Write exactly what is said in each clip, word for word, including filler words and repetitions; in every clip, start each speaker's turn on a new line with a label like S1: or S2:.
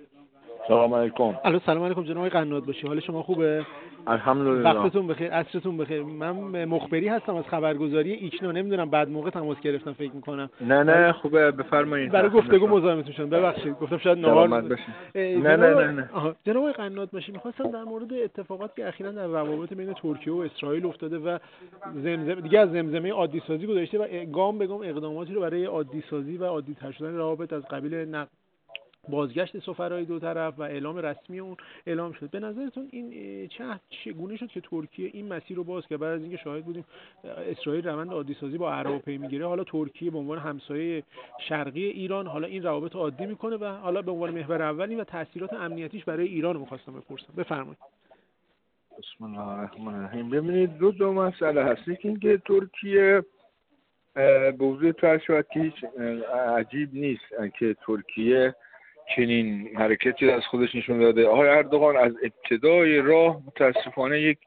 S1: سلام علیکم.
S2: الو سلام علیکم جناب آقای قنات باشی. حال شما خوبه؟
S1: الحمدلله.
S2: وقتتون بخیر، عصرتون بخیر. من مخبری هستم از خبرگزاری ایکنا. نمیدونم بعد موقع تماس گرفتم فکر میکنم.
S1: نه نه خوبه، بفرمایید.
S2: برای گفتگو مزاحمتون شدم، ببخشید. گفتم شاید نهار
S1: نه نه نه نه.
S2: آها جناب آقای قنات باشی، می‌خواستم در مورد اتفاقاتی که اخیراً در روابط بین ترکیه و اسرائیل افتاده و زمزمه دیگه از زمزمه عادی سازی گذشته و گام به گام اقداماتی رو برای عادی سازی و عادی تر شدن روابط از قبیل نق بازگشت سفرای دو طرف و اعلام رسمی اون اعلام شد. به نظرتون این چه چگونه شد که ترکیه این مسیر رو باز کرد؟ بعد از اینکه شاهد بودیم اسرائیل روند عادی سازی با عرب و پی میگیره، حالا ترکیه به عنوان همسایه شرقی ایران حالا این روابط رو عادی میکنه و حالا به عنوان محور اولی و تاثیرات امنیتیش برای ایران رو می‌خواستم بپرسم. بفرمایید.
S1: بسم الله الرحمن الرحیم. ببینید دو دو مسئله هست. اینکه ترکیه به وجود تو شود که هیچ عجیب نیست که ترکیه چنین حرکتی از خودش نشون داده. آقای اردوغان از ابتدای راه متاسفانه یک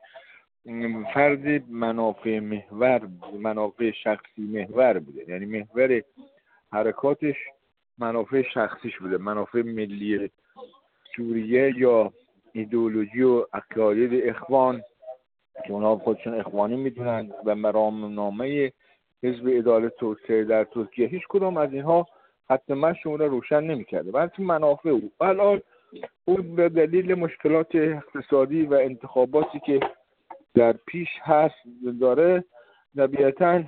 S1: فرد منافع محور، منافع شخصی محور بوده. یعنی محور حرکاتش منافع شخصیش بوده، منافع ملی سوریه یا ایدئولوژی و عقاید اخوان که اونا خودشون اخوانی میدونن و مرامنامه حزب عدالت توسعه در ترکیه، هیچ کدام از اینها حتما شما رو روشن نمی‌کرده، بلکه منافع او. الان او به دلیل مشکلات اقتصادی و انتخاباتی که در پیش هست داره، طبیعتاً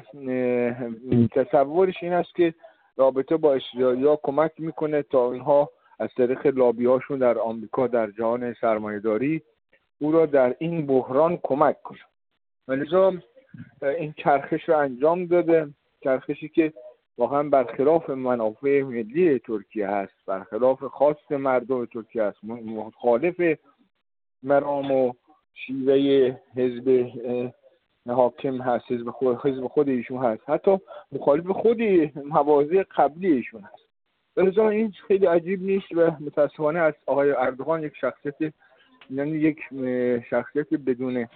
S1: تصورش این است که رابطه با اسرائیل کمک میکنه تا اینها از طریق لابی هاشون در آمریکا در جهان سرمایه‌داری او را در این بحران کمک کنه. ولذا این چرخش رو انجام داده، چرخشی که واقعا برخلاف منافع ملی ترکیه هست، برخلاف خواست مردم ترکیه هست، مخالف مرام و شیوه حزب حاکم هست، حزب خود حزب خود ایشون هست، حتی مخالف خود مواضع قبلی ایشون هست. ولذا این خیلی عجیب نیست و متاسفانه از آقای اردوغان یک شخصیت، یعنی یک شخصیت بدون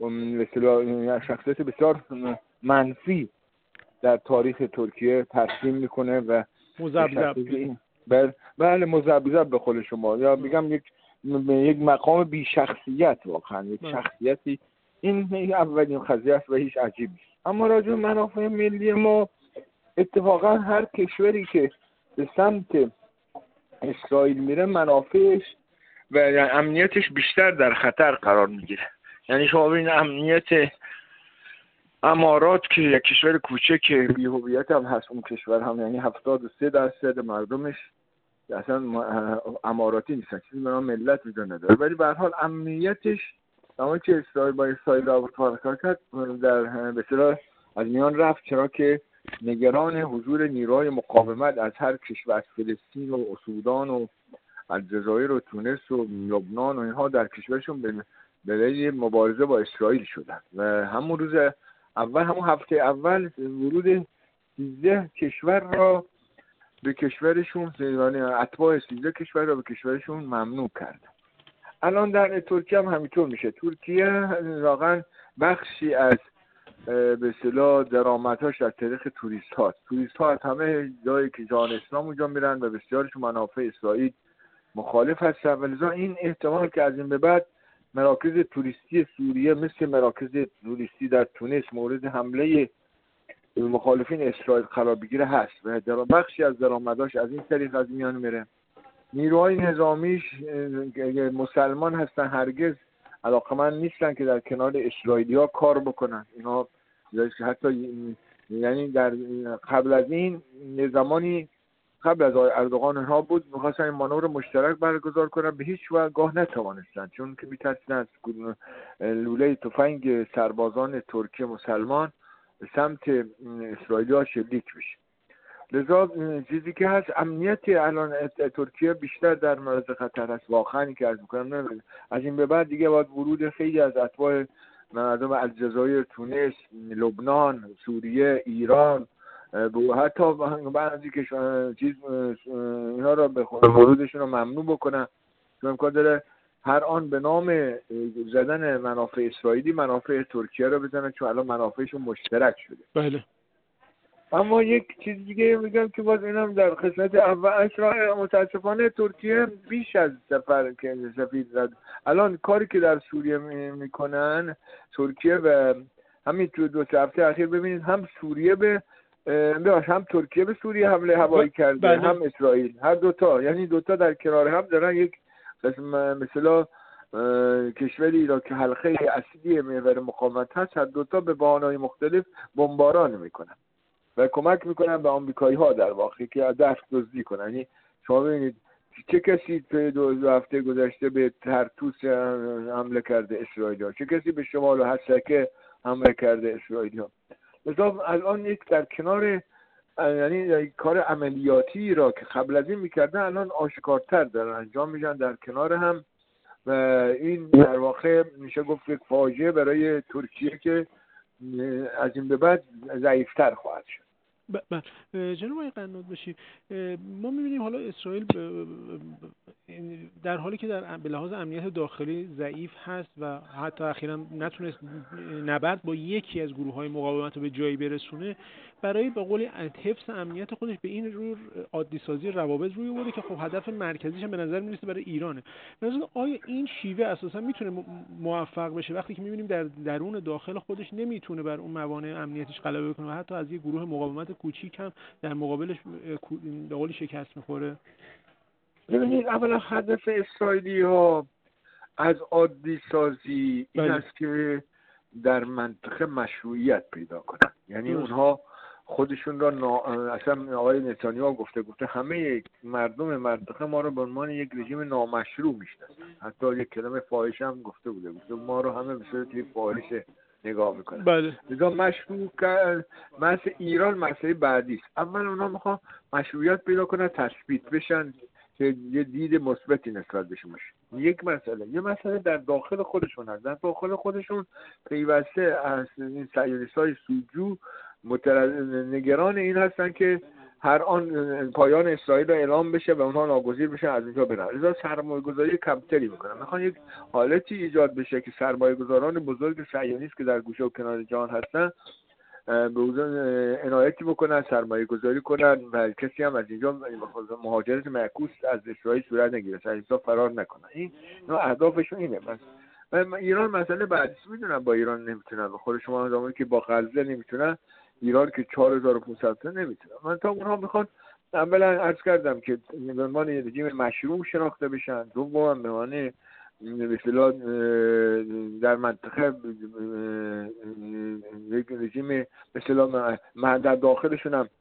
S1: مثلا شخصیت بسیار منفی در تاریخ ترکیه ترسیم میکنه و
S2: مذبذب.
S1: بله بله مذبذب به قول شما، یا بگم یک یک مقام بی شخصیت، واقعا یک شخصیتی. این اولین قضیه است و هیچ عجیب نیست. اما راجع به منافع ملی ما، اتفاقا هر کشوری که به سمت اسرائیل میره منافعش و امنیتش بیشتر در خطر قرار میگیره. یعنی شما ببینید امنیت امارات که یک کشور کوچک بی‌هویت هم هست، اون کشور هم یعنی هفتاد و سه درصد مردمش اصلا اماراتی نیستن، چیزی به نام ملت وجود نداره، ولی به هر حال امنیتش زمانی که اسرائیل با اسرائیل رابطه برقرار کرد در به اصطلاح از میان رفت، چرا که نگران حضور نیروهای مقاومت از هر کشور، از فلسطین و سودان و الجزایر و تونس و لبنان و اینها در کشورشون به دلیل مبارزه با اسرائیل شدن و همون روز اول، همون هفته اول ورود سیزده کشور را به کشورشون، یعنی اتباع سیزده کشور را به کشورشون ممنوع کرد. الان در ترکیه هم همینطور میشه. ترکیه واقعا بخشی از به اصطلاح درآمدهاش از طریق توریست هاست. توریست ها از همه جایی که جهان اسلام اونجا میرن و بسیارشون منافع اسرائیل مخالف هستن، ولذا این احتمال که از این به بعد مراکز توریستی سوریه مثل مراکز توریستی در تونس مورد حمله مخالفین اسرائیل قرار بگیره هست و در بخشی از درآمداش از این طریق از میان میره. نیروهای نظامیش مسلمان هستن، هرگز علاقمند نیستن که در کنار اسرائیلی‌ها کار بکنن. اینا حتی یعنی در قبل از این زمانی قبل از اردوغان ها بود می‌خواستن این مانور مشترک برگزار کنن، به هیچ وجه گاه نتوانستن، چون که می‌ترسیدن از لوله تفنگ سربازان ترکیه مسلمان به سمت اسرائیلی‌ها شلیک بشه. لذا چیزی که هست امنیت الان ترکیه بیشتر در معرض خطر است. واقعا که از می‌کنم از این به بعد دیگه باید ورود خیلی از اتباع مردم الجزایر، تونس، لبنان، سوریه، ایران، حتی بعضی که چیز اینا را به ورودشون رو ممنوع بکنن، چون امکان داره هر آن به نام زدن منافع اسرائیلی منافع ترکیه رو بزنن، چون الان منافعشون مشترک شده.
S2: بله.
S1: اما یک چیز دیگه میگم که باز اینم در قسمت اول اسرائیل متاسفانه ترکیه بیش از سفر که سفیر زد. الان کاری که در سوریه میکنن ترکیه و همین تو دو سه هفته اخیر ببینید هم سوریه به هم ترکیه به سوریه حمله هوایی کرده
S2: بله.
S1: هم اسرائیل، هر دوتا، یعنی دوتا در کنار هم دارن یک قسم مثلا کشوری را که حلقه اصلی محور مقاومت هست هر دوتا به بهانه‌های مختلف بمباران میکنن و کمک میکنن به آمریکایی ها در واقع که از دست دزدی کنن. یعنی شما ببینید چه کسی تو دو, دو هفته گذشته به ترتوس حمله کرده اسرائیل ها، چه کسی به شمال و حسکه حمله کرده اسرائیل ها. مثلا الان یک در کنار یعنی کار عملیاتی را که قبل از این میکردن الان آشکارتر دارن انجام میشن در کنار هم و این در واقع میشه گفت یک فاجعه برای ترکیه که از این به بعد ضعیفتر خواهد شد.
S2: بله جناب آقای قناد باشی، ما میبینیم حالا اسرائیل در حالی که در به لحاظ امنیت داخلی ضعیف هست و حتی اخیراً نتونست نبرد با یکی از گروه‌های مقاومت رو به جایی برسونه، برای به قول حفظ امنیت خودش به این رو عادی سازی روابط روی آورده که خب هدف مرکزیش هم به نظر میرسه برای ایرانه. مثلا آیا این شیوه اساسا میتونه موفق بشه وقتی که میبینیم در درون داخل خودش نمیتونه بر اون موانع امنیتیش غلبه بکنه و حتی از یک گروه مقاومت کوچیک هم در مقابلش به قول شکست میخوره؟
S1: ببینید اولا هدف اسرائیلی ها از عادی سازی این
S2: بله.
S1: است که در منطقه مشروعیت پیدا کنن. یعنی درست. اونها خودشون را نا... اصلا آقای نتانیاهو گفته گفته همه مردم منطقه ما رو به عنوان یک رژیم نامشروع میشناسن. حتی یک کلمه فاحشه هم گفته بوده گفته ما رو همه به صورت یک فاحشه نگاه میکنن.
S2: بله.
S1: لذا مشروع که مثل ایران مسئله بعدی است. اول اونها میخوان مشروعیت پیدا کنن، تثبیت بشن که یه دید مثبتی نسبت بهشون باشه. یک مسئله یه مسئله در داخل خودشون هست. در داخل خودشون پیوسته از این صهیونیست‌های سوجو نگران این هستن که هر آن پایان اسرائیل را اعلام بشه و اونها ناگزیر بشن از اینجا برن. لذا سرمایه‌گذاری کمتری میکنن. میخوان یک حالتی ایجاد بشه که سرمایه‌گذاران بزرگ صهیونیست که در گوشه و کنار جهان هستن به حضور عنایتی بکنن، سرمایه گذاری کنن و کسی هم از اینجا مهاجرت معکوس از اسرائیل صورت نگیره، سرسا فرار نکنن. این اهدافشون اینه. من ایران مسئله بعدیش میدونم با ایران نمیتونن به خود شما زمانی که با غزه نمیتونن، ایران که چهار هزار و پانصد تا نمیتونن. من تا اونها میخوان اولا عرض کردم که به عنوان رژیم مشروع شناخته بشن، دوم به عنوان به اصطلاح در منطقه یک رژیم به اصطلاح در داخلشون هم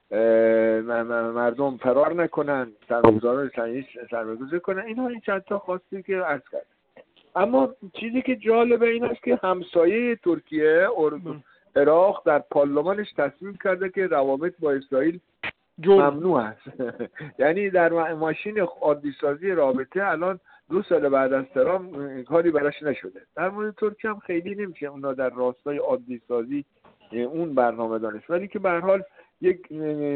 S1: مردم فرار نکنن، سرمایه‌گذاران سرمایه‌گذاری کنن. اینها این چند تا خواستی که عرض کردم. اما چیزی که جالبه این است که همسایه ترکیه عراق در پارلمانش تصمیم کرده که روابط با اسرائیل ممنوع است. یعنی در ماشین عادی سازی رابطه الان دو سال بعد از ترامپ کاری براش نشده. در مورد ترکیه هم خیلی نمیشه اونا در راستای عادی سازی اون برنامه دانست، ولی که به هر حال یک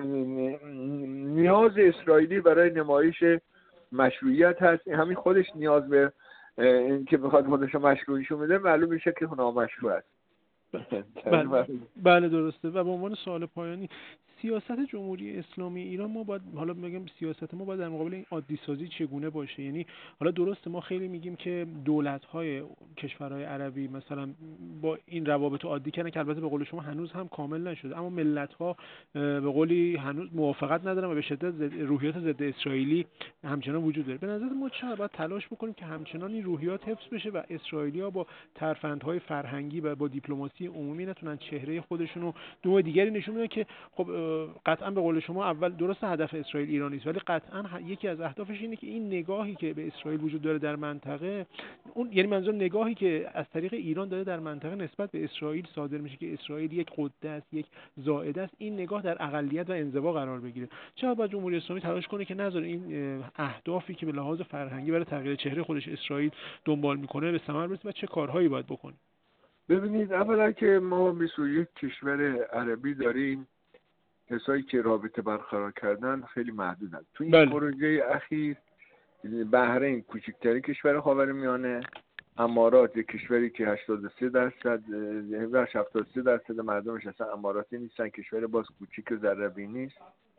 S1: نیاز اسرائیلی برای نمایش مشروعیت هست. همین خودش نیاز به این که بخواد خودش مشروعیشو بده معلوم میشه که نامشروع است.
S2: بله بله درسته. و به عنوان سوال پایانی، سیاست جمهوری اسلامی ایران ما باید حالا میگم سیاست ما باید در مقابل این عادی سازی چگونه باشه؟ یعنی حالا درسته ما خیلی میگیم که دولت‌های کشورهای عربی مثلا با این روابط عادی کردن که البته به قول شما هنوز هم کامل نشده، اما ملت‌ها به قولی هنوز موافقت ندارن و به شدت روحیات ضد اسرائیلی همچنان وجود داره. به نظر ما چقدر باید تلاش بکنیم که همچنان این روحیات حفظ بشه و اسرائیلی‌ها با ترفندهای فرهنگی و با دیپلماسی عمومی نتونن چهره خودشون رو دو دیگری نشون بدن که خب قطعا به قول شما اول درست هدف اسرائیل ایرانی است، ولی قطعا یکی از اهدافش اینه که این نگاهی که به اسرائیل وجود داره در منطقه، اون یعنی منظور نگاهی که از طریق ایران داره در منطقه نسبت به اسرائیل صادر میشه که اسرائیل یک قده است، یک زائده است، این نگاه در اقلیت و انزوا قرار بگیره. چرا باید جمهوری اسلامی تلاش کنه که نذاره این اهدافی که به لحاظ فرهنگی برای تغییر چهره خودش اسرائیل دنبال میکنه به ثمر برسه و چه کارهایی باید بکنه؟
S1: ببینید اولا که ما بیست و یک کشور عربی داریم، کسایی که رابطه برقرار کردن خیلی محدودن. تو این بله. پروژه اخیر بحرین کوچکترین کشور خاورمیانه امارات، یک کشوری که هشتاد و سه درصد هفتاد و سه درصد مردمش اصلا اماراتی نیستن، کشور باز کوچیک و ذره‌بین نیست.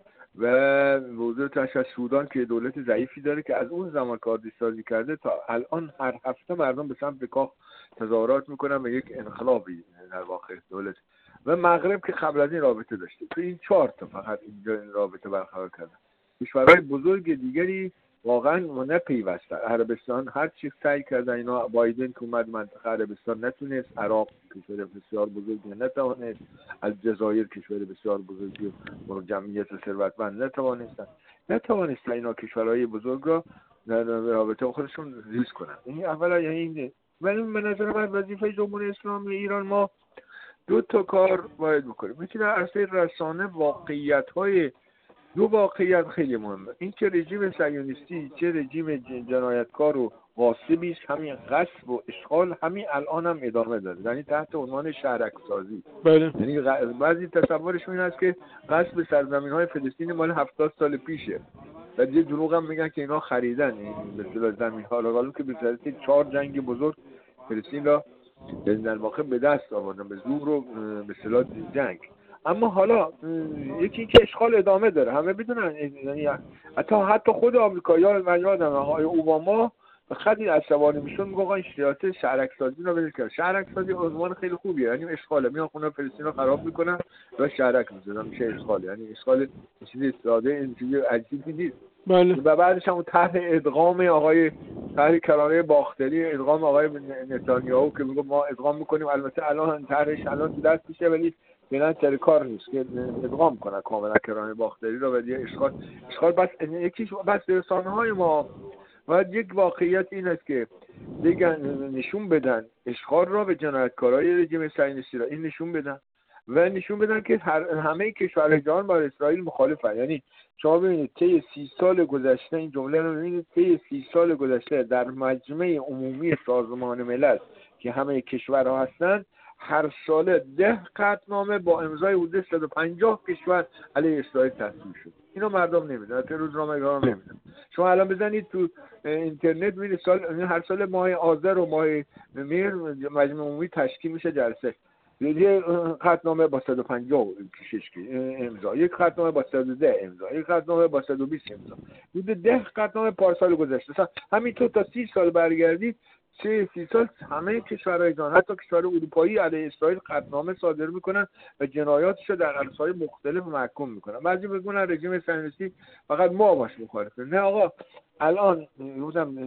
S1: و موضوع تاش از سودان که دولت ضعیفی داره که از اون زمان کاردی سازی کرده تا الان هر هفته مردم به سمت کاخ تظاهرات میکنن و یک انقلابی در واقع دولت. و مغرب که قبل از این رابطه داشته، تو این چهار تا فقط اینجا این رابطه برقرار کردن. کشورهای بزرگ دیگری واقعا نپیوستن. عربستان هر چی سعی کردن، اینا بایدن که اومد منطقه عربستان نتونست، عراق کشور بسیار بزرگی نتوانست، الجزایر کشور بسیار بزرگی و جمعیت ثروتمند نتوانستن نتوانستن اینا کشورهای بزرگ را در رابطه خودشون ریز کنن. این اولا یعنی اینه. ولی به نظر من وظیفه جمهوری اسلامی ایران ما دو تا کار باید بکنیم. یکی در عرصه رسانه واقعیت‌های دو واقعیت خیلی مهمه. این که رژیم صهیونیستی چه رژیم جنایتکار و غاصبی است، همین غصب و اشغال همین الان هم ادامه داره، یعنی تحت عنوان شهرک سازی.
S2: بله.
S1: یعنی بعضی تصورشون این است که غصب سرزمین‌های فلسطین مال هفتاد سال پیشه و یه دروغ هم میگن که اینا خریدن این به اصطلاح زمین‌ها رو، حالا که به صورت چهار جنگ بزرگ فلسطین را در واقع به دست آوردن به زور و به اصطلاح جنگ. اما حالا یکی این که اشغال ادامه داره، همه بدونن، یعنی حتی حتی خود آمریکایی‌ها، من یادم آقای اوباما خیلی عصبانی میشون میگه آقا این سیاست شهرک سازی رو ولش کن. شهرک سازی عنوان خیلی خوبیه، یعنی اشغاله، میان خونه فلسطین رو خراب میکنن و شهرک میذارن، میشه اشغال. یعنی اشغال چیزی ساده، این چیزی عجیبی نیست.
S2: بله.
S1: و بعدش هم طرح ادغام آقای طرح کرانه باختری، ادغام آقای نتانیاهو که میگه ما ادغام میکنیم، البته الان طرحش الان تو دست میشه ولی فعلا سر کار نیست که ادغام کنه کاملا کرانه باختری رو و دیگه اشغال اشغال بس یکیش بس رسانه‌های ما. و یک واقعیت این است که دیگه نشون بدن اشغال را به جنایتکارای رژیم صهیونیستی را این نشون بدن و نشون بدن که هر همه کشورهای جهان با اسرائیل مخالفن. یعنی شما ببینید طی سی سال گذشته، این جمله رو ببینید، طی سی سال گذشته در مجمع عمومی سازمان ملل که همه کشورها هستند هر ساله ده قطعنامه با امضای حدود صد و پنجاه کشور علیه اسرائیل تصویب شد. اینو مردم نمیدونن، تو روزنامه‌نگارا نمیدونن. شما الان بزنید تو اینترنت ببینید سال هر سال ماه آذر و ماه مهر مجمع عمومی تشکیل میشه جلسه. یه قطعنامه با صد و پنجاه کشش امضا، یک قطعنامه با صد و ده امضا، یک قطعنامه با صد و بیست امضا. حدود ده قطعنامه پارسال گذشته. مثلا همینطور تا سی سال برگردید، سه سی سال همه کشورهای جهان حتی کشورهای اروپایی علیه اسرائیل قطعنامه صادر میکنن و جنایاتش رو در عرصه‌های مختلف محکوم میکنن. بعضی میگن رژیم صهیونیستی فقط ما باش مخالفیم. نه آقا، الان روزم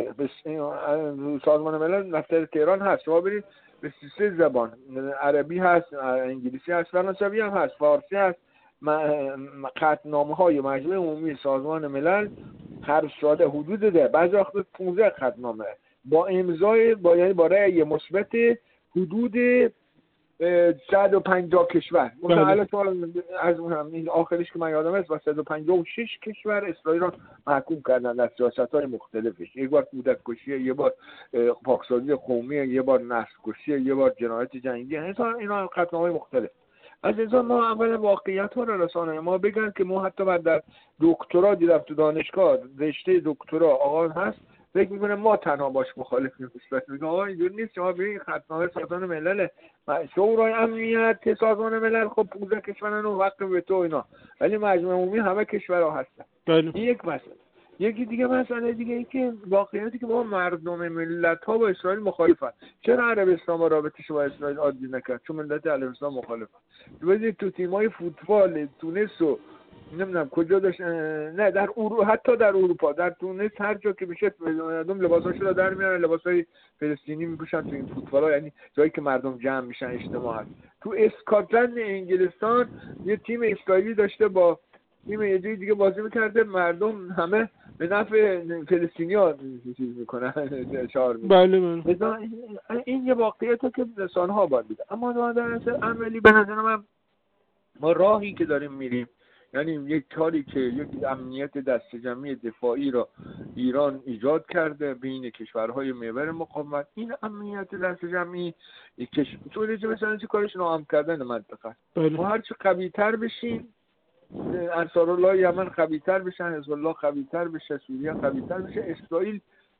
S1: سازمان ملل دفتر تهران هست، شما برید به سه زبان، عربی هست، انگلیسی هست، فرانسوی هم هست، فارسی هست، قطعنامه‌های مجمع عمومی سازمان ملل هر ساله حدود ده بعضی وقت پانزده قطعنامه با امضای با یعنی با رأی مثبت حدود صد و پنجاه کشور. مثلا از اون هم این آخرش که من یادم است با صد و پنجاه و شش کشور اسرائیل را محکوم کردن از سیاست‌های مختلفش. یک بار کودک کشی، یک بار پاکسازی قومی، یک بار نسل کشی، یک بار جنایت جنگی. اینا قطعنامه‌های مختلف. از اینجا ما اول واقعیت ها رو رسانه ما بگن که ما حتی بعد در دکترا دیدم تو دانشگاه رشته دکترا آقا هست فکر میکنه ما تنها باش مخالفیم. نسبت میگه آقا اینجوری نیست، شما ببین قطعنامه سازمان ملل، شورای امنیت سازمان ملل خب پانزده کشورن و وقت به تو اینا، ولی مجمع عمومی همه کشورها هستن. این یک مسئله. یکی دیگه مسئله دیگه این که واقعیتی که ما مردم ملت ها با اسرائیل مخالفن. چرا عربستان با رابطه‌اش با اسرائیل عادی نکرد؟ چون ملت عربستان مخالفن. ببینید تو تیم‌های فوتبال تونس و نمیدونم کجا داشت، نه در اورو حتی در اروپا در تونس هر جا که بشه مردم لباساشو رو در میارن، لباسای فلسطینی میپوشن تو این فوتبالا، یعنی جایی که مردم جمع میشن اجتماع هست. تو اسکاتلند انگلستان یه تیم اسرائیلی داشته با تیم یه جای دیگه بازی میکرده، مردم همه به نفع فلسطینی‌ها چیز میکنن شعار میدن.
S2: بله بله.
S1: این یه واقعیته که رسانه‌ها باید بگن. اما در اصل عملی به نظر من ما راهی که داریم میریم، یعنی یک کاری که یک امنیت دست جمعی دفاعی را ایران ایجاد کرده بین کشورهای محور مقاومت، این امنیت دست جمعی کش طوری که مثلا چه کارش ناام کردن منطقه. ما هر چه قوی‌تر بشیم، انصارالله یمن قوی‌تر بشن، حزب الله قوی‌تر بشه، سوریه قوی‌تر بشه، اسرائیل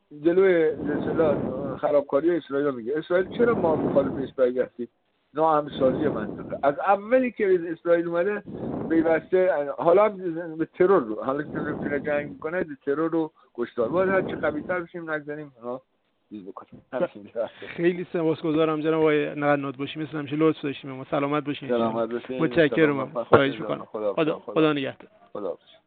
S1: جلوی اصطلاح خرابکاری اسرائیل میگه. اسرائیل چرا ما مخالف اسرائیل هستیم؟ ناهمسازی منطقه. از اولی که اسرائیل اومده پیوسته حالا به ترور رو حالا که رفیق جنگ میکنه ترور رو کشتار باید هرچی قوی‌تر بشیم نگذاریم ها چیز بکنیم.
S2: خیلی سپاسگزارم جناب آقای قنات باشی، مثل همیشه لطف داشتیم. ما سلامت باشین.
S1: سلامت باشین.
S2: متشکرم. خواهش می‌کنم. خدا خدا نگهدار.
S1: خدا